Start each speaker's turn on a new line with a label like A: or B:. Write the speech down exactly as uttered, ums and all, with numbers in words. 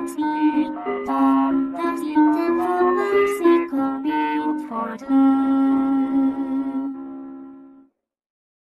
A: Tom, das liegt im Wohnzimmer, sie kommt for two.